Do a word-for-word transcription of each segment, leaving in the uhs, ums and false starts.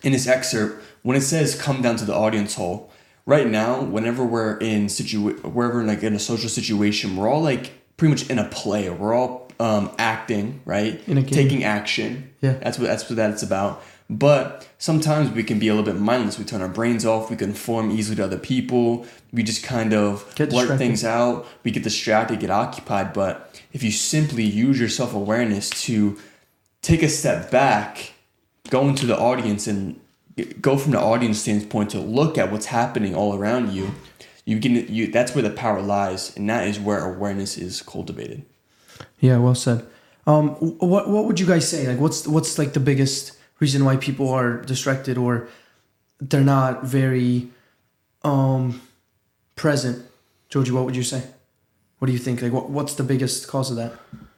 in this excerpt, when it says come down to the audience hall, right now, whenever we're in situ, wherever like in a social situation, we're all like pretty much in a play. We're all um, acting, right? In a game. Taking action. Yeah. That's what that's what that's about. But sometimes we can be a little bit mindless. We turn our brains off. We conform easily to other people. We just kind of Get blurt distracted. things out. We get distracted, get occupied. But if you simply use your self-awareness to take a step back, go into the audience and go from the audience standpoint to look at what's happening all around you, you can you that's where the power lies, and that is where awareness is cultivated. Yeah, well said. Um, what what would you guys say? Like, what's what's like the biggest reason why people are distracted or they're not very um, present? Joji, what would you say? What do you think? Like, what what's the biggest cause of that?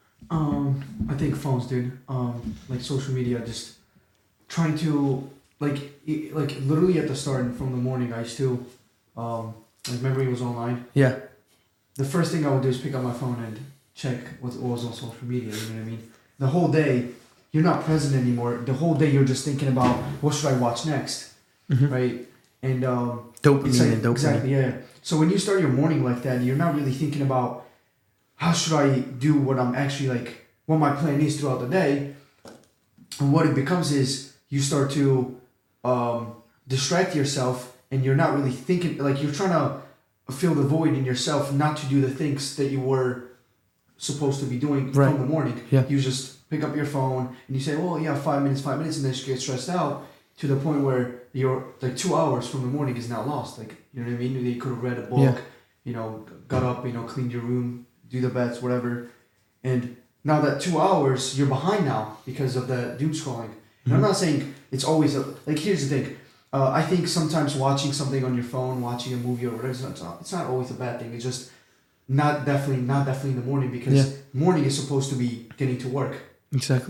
Um, I think phones, dude. Um, like social media, just trying to like e- like literally at the start and from the morning, I used to um like memory was online. Yeah, The first thing I would do is pick up my phone and check what was on social media. You know what I mean? The whole day, you're not present anymore. The whole day, you're just thinking about what should I watch next, mm-hmm. right? And um, Dopamine it's like, and dopamine. exactly, yeah. So when you start your morning like that, you're not really thinking about how should I do what I'm actually like, what my plan is throughout the day. And what it becomes is you start to um, distract yourself, and you're not really thinking, like you're trying to fill the void in yourself, not to do the things that you were supposed to be doing Right. from the morning. Yeah. You just pick up your phone and you say, well, yeah, five minutes, five minutes, and then you get stressed out to the point where you're like two hours from the morning is now lost. Like, you know what I mean? You could have read a book, Yeah. you know, got up, you know, cleaned your room, do the beds, whatever. And now that two hours, you're behind now because of the doom scrolling. And I'm not saying it's always, a, like, here's the thing. Uh, I think sometimes watching something on your phone, watching a movie or whatever, it's not, it's not always a bad thing. It's just not definitely, not definitely in the morning, because Yeah. morning is supposed to be getting to work. Exactly.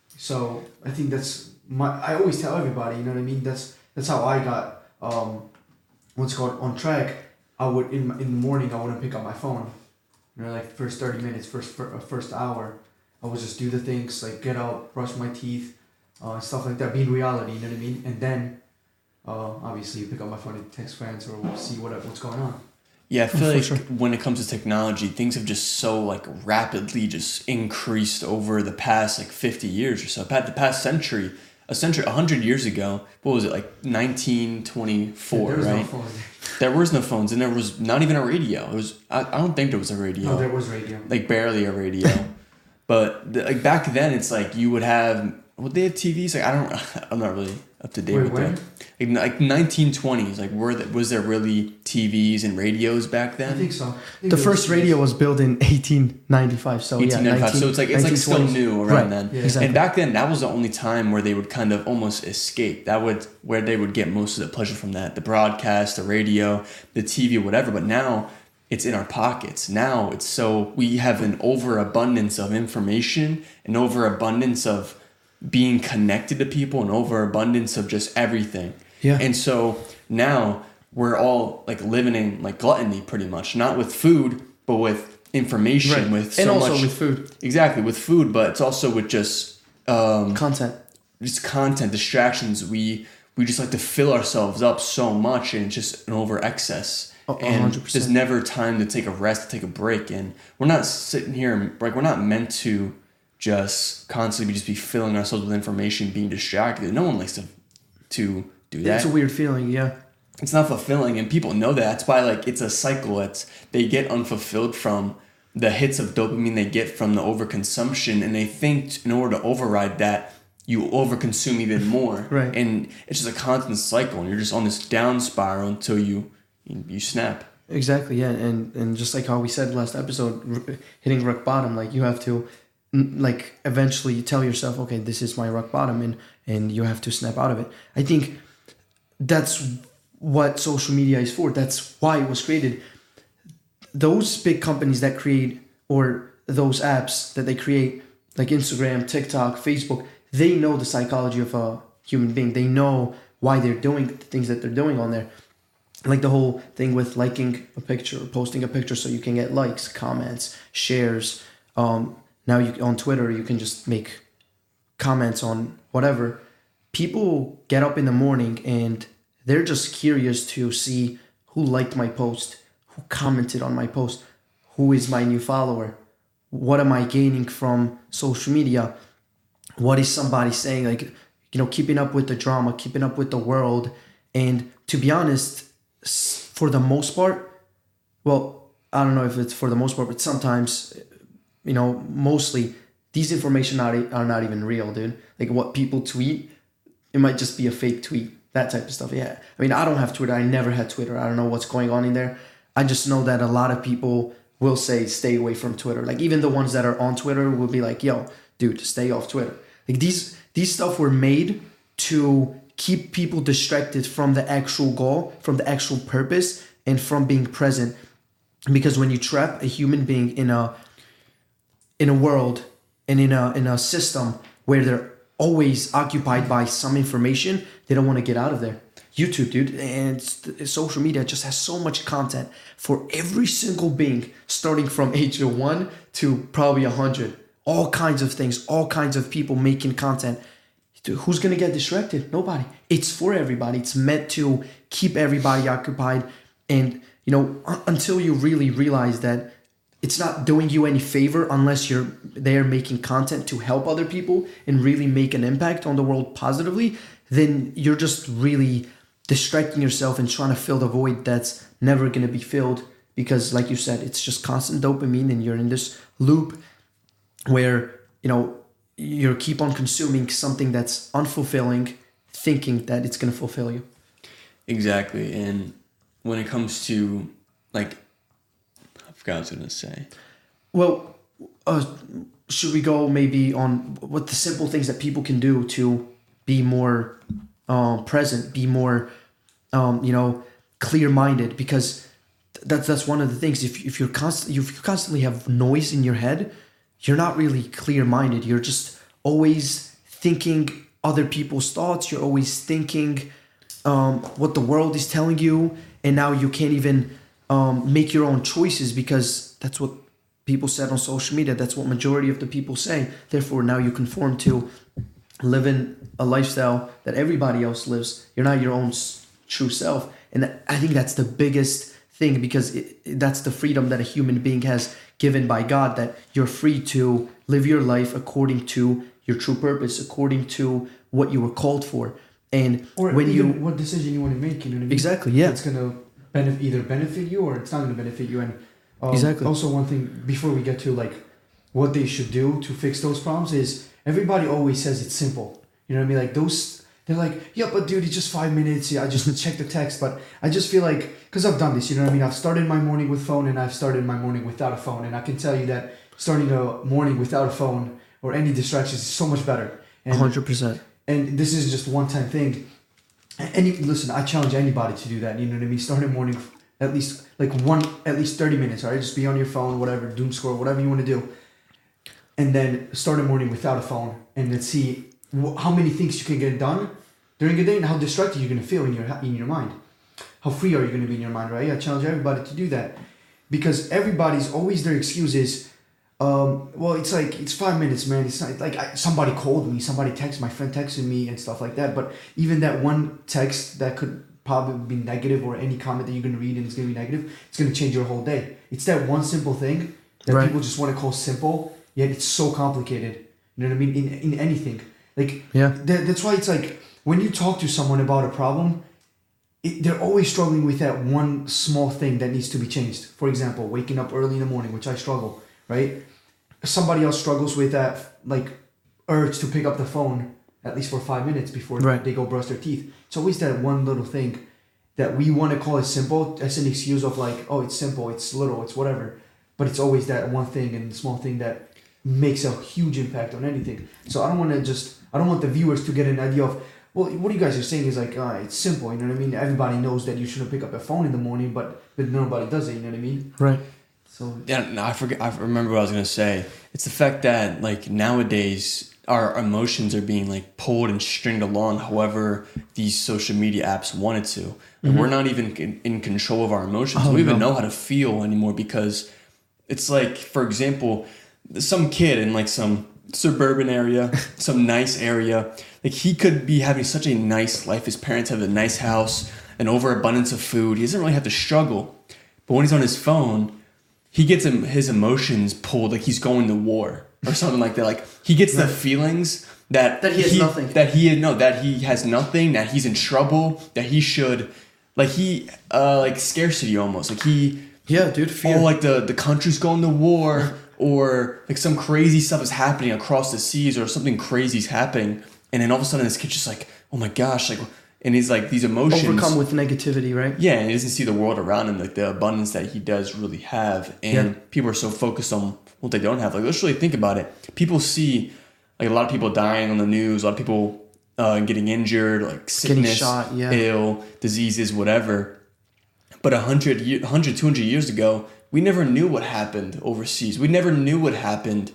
So I think that's my, I always tell everybody, you know what I mean? That's, that's how I got, um, what's called on track. I would, in, in the morning, I wouldn't pick up my phone. You know, like first thirty minutes, first, fir- first hour, I would just do the things, like get out, brush my teeth, uh, stuff like that, be in reality, you know what I mean? And then, uh, obviously pick up my phone and text friends or see what what's going on. Yeah, I feel For like sure. when it comes to technology, things have just so like rapidly just increased over the past like fifty years or so. Pat the past century, a century, a hundred years ago, what was it, like nineteen twenty-four, there was right? no phone. There was no phones, and there was not even a radio. It was I, I don't think there was a radio. No, there was radio. Like barely a radio. But the, like back then, it's like you would have. Would they have T Vs? Like I don't. I'm not really up to date Wait, with when? that. Like, like nineteen twenties. Like were the, was there really T Vs and radios back then? I think so. I think The there first was- radio was built in eighteen ninety-five. So eighteen yeah, ninety-five. So it's like it's like still nineteen twenties. new around Right. then. Yeah. Exactly. And back then, that was the only time where they would kind of almost escape. That would where they would get most of the pleasure from that, the broadcast, the radio, the T V, whatever. But now it's in our pockets. Now it's so we have an overabundance of information, an overabundance of being connected to people, an overabundance of just everything. Yeah. And so now we're all like living in like gluttony, pretty much, not with food, but with information, Right. with so and also much with food exactly with food, but it's also with just um, content. just content distractions. We we just like to fill ourselves up so much, and it's just an over excess. A- a and hundred percent. there's never time to take a rest, to take a break, and we're not sitting here and, like we're not meant to just constantly just be filling ourselves with information, being distracted. No one likes to to do that. It's a weird feeling. Yeah. It's not fulfilling, and people know that. That's why like it's a cycle. It's they get unfulfilled from the hits of dopamine they get from the overconsumption, and they think in order to override that, you overconsume even more. Right. And it's just a constant cycle, and you're just on this down spiral until you you, you snap. Exactly. Yeah. And and just like how we said last episode, r- hitting rock bottom, like you have to, n- like eventually tell yourself, okay, this is my rock bottom, and and you have to snap out of it. I think that's what social media is for. That's why it was created. Those big companies that create, or those apps that they create, like Instagram, TikTok, Facebook, they know the psychology of a human being. They know why they're doing the things that they're doing on there. Like the whole thing with liking a picture, or posting a picture so you can get likes, comments, shares. Um, now you on Twitter, you can just make comments on whatever. people get up in the morning and they're just curious to see who liked my post, who commented on my post, who is my new follower, what am I gaining from social media, what is somebody saying, like, you know, keeping up with the drama, keeping up with the world. And to be honest, for the most part, well, I don't know if it's for the most part, but sometimes, you know, mostly these information are, are not even real, dude. Like what people tweet, it might just be a fake tweet, that type of stuff. Yeah. I mean, I don't have Twitter. I never had Twitter. I don't know what's going on in there. I just know that a lot of people will say, stay away from Twitter. Like even the ones that are on Twitter will be like, yo, dude, stay off Twitter. Like these, these stuff were made to keep people distracted from the actual goal, from the actual purpose, and from being present. Because when you trap a human being in a in a world and in a in a system where they're always occupied by some information, they don't want to get out of there. YouTube, dude, and social media just has so much content for every single being, starting from age of one to probably a hundred. All kinds of things, all kinds of people making content. Dude, who's gonna get distracted? Nobody. It's for everybody. It's meant to keep everybody occupied. And you know, until you really realize that it's not doing you any favor unless you're there making content to help other people and really make an impact on the world positively, then you're just really distracting yourself and trying to fill the void that's never gonna be filled. Because like you said, it's just constant dopamine and you're in this loop where, you know, you keep on consuming something that's unfulfilling, thinking that it's going to fulfill you. Exactly. And when it comes to, like, I forgot what I was going to say. Well, uh, should we go maybe on what the simple things that people can do to be more um, present, be more, um, you know, clear-minded? Because that's that's one of the things. If if you're constant, if you constantly have noise in your head, you're not really clear-minded. You're just always thinking other people's thoughts. You're always thinking um, what the world is telling you. And now you can't even um, make your own choices because that's what people said on social media. That's what majority of the people say. Therefore, now you conform to living a lifestyle that everybody else lives. You're not your own s- true self. And I think that's the biggest thing because it, it, that's the freedom that a human being has given by God, that you're free to live your life according to your true purpose, according to what you were called for. And or when you what decision you want to make, you know what I mean? Exactly, yeah. It's going to benefit, either benefit you or it's not going to benefit you. And um, exactly. Also one thing before we get to like what they should do to fix those problems is everybody always says it's simple. You know what I mean? Like those, they're like, yeah, but dude, it's just five minutes. Yeah, I just check the text. But I just feel like, because I've done this, you know what I mean? I've started my morning with phone and I've started my morning without a phone. And I can tell you that starting a morning without a phone or any distractions is so much better. And, one hundred percent. And this is just a one-time thing. And you, listen, I challenge anybody to do that. You know what I mean? Start a morning at least like one, at least thirty minutes, all right? Just be on your phone, whatever, doom scroll, whatever you want to do. And then start a morning without a phone and then see wh- how many things you can get done during a day and how distracted you're going to feel in your in your mind. How free are you going to be in your mind, right? I challenge everybody to do that. Because everybody's always, their excuse is, um, well, it's like, it's five minutes, man. It's not like I, somebody called me, somebody texted, my friend texted me and stuff like that. But even that one text that could probably be negative or any comment that you're going to read and it's going to be negative, it's going to change your whole day. It's that one simple thing that right. people just want to call simple, yet it's so complicated. You know what I mean? In in anything. Like, yeah. That, that's why it's like, when you talk to someone about a problem, it, they're always struggling with that one small thing that needs to be changed. For example, waking up early in the morning, which I struggle, right? Somebody else struggles with that, like, urge to pick up the phone at least for five minutes before right. they go brush their teeth. It's always that one little thing that we want to call it simple as an excuse of like, oh, it's simple, it's little, it's whatever. But it's always that one thing and small thing that makes a huge impact on anything. So I don't want to just, I don't want the viewers to get an idea of, well, what you guys are saying is like, uh, it's simple, you know what I mean? Everybody knows that you shouldn't pick up a phone in the morning, but, but nobody does it, you know what I mean? Right. So yeah, no, I forget. I remember what I was gonna say. It's the fact that like nowadays our emotions are being like pulled and stringed along, however these social media apps wanted to. Like, mm-hmm. We're not even in, in control of our emotions. Oh, we don't even no. know how to feel anymore because it's like, for example, some kid in like some suburban area, some nice area. Like he could be having such a nice life. His parents have a nice house, an overabundance of food. He doesn't really have to struggle. But when he's on his phone, he gets him, his emotions pulled like he's going to war or something like that. Like he gets the feelings that That he has nothing. That he no, that he has nothing. That he's in trouble. That he should, like he, uh, like scarcity almost. Like he, Yeah, dude. Fear. oh, like the the country's going to war, or like some crazy stuff is happening across the seas, or something crazy's happening, and then all of a sudden this kid's just like, oh my gosh, like, and he's like these emotions Overcome with negativity, right? yeah, and he doesn't see the world around him, like the abundance that he does really have. And Yeah. people are so focused on what they don't have. Like, let's really think about it. People see, like, a lot of people dying on the news, a lot of people uh, getting injured, like sickness, shot, yeah. ill, diseases, whatever. But one hundred, year, one hundred, two hundred years ago, we never knew what happened overseas. We never knew what happened.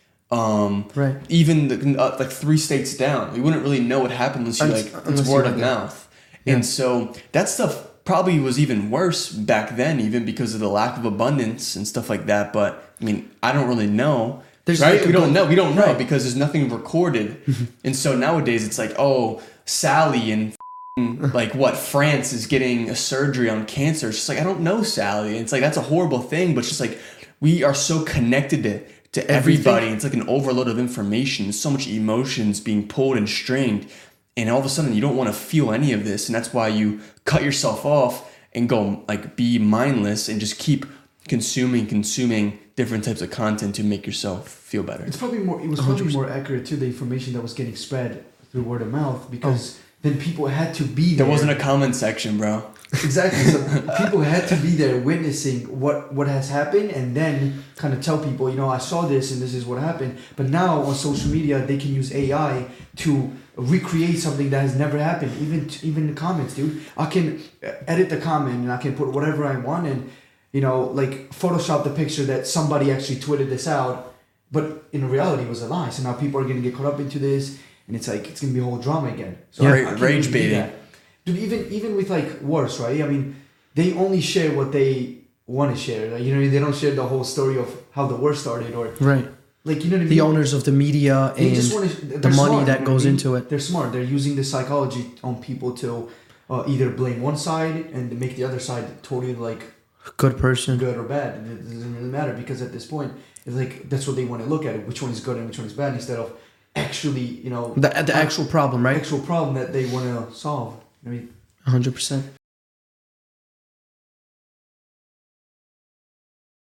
Um, Right. Even the, uh, like three states down, we wouldn't really know what happened unless you Unless- like unless it's you word read of that. mouth. Yeah. And so that stuff probably was even worse back then, even because of the lack of abundance and stuff like that. But I mean, I don't really know. There's right? like a We don't good- know. We don't know Right. because there's nothing recorded. And so nowadays it's like, oh, Sally in like what France is getting a surgery on cancer. It's just like, I don't know Sally. It's like that's a horrible thing, but it's just like we are so connected to to everybody. It's like an overload of information, so much emotions being pulled and strained, and all of a sudden you don't want to feel any of this, and that's why you cut yourself off and go like be mindless and just keep consuming, consuming different types of content to make yourself feel better. It's probably more. It was one hundred probably percent. more accurate to the information that was getting spread through word of mouth because then people had to be there. There wasn't a comment section, bro. Exactly. So people had to be there witnessing what what has happened, and then kind of tell people, you know, I saw this and this is what happened. But now on social media, they can use A I to recreate something that has never happened. Even even the comments, dude. I can edit the comment and I can put whatever I want, and you know, like Photoshop the picture that somebody actually tweeted this out, but in reality it was a lie. So now people are gonna get caught up into this, and it's like it's gonna be a whole drama again. So Yeah. I- I can't Rage really do baiting. that. Dude, even even with like wars, right? I mean, they only share what they want to share. Like, you know, they don't share the whole story of how the war started, or Right. like, you know what I mean. The owners of the media They and just wanna, the money that goes into it. They're smart. They're using the psychology on people to uh, either blame one side and make the other side totally like good person. good or bad. And it doesn't really matter because at this point, it's like that's what they want to look at it. Which one is good and which one is bad, instead of actually, you know, The the actual problem, right? actual problem that they want to solve. I mean. one hundred percent.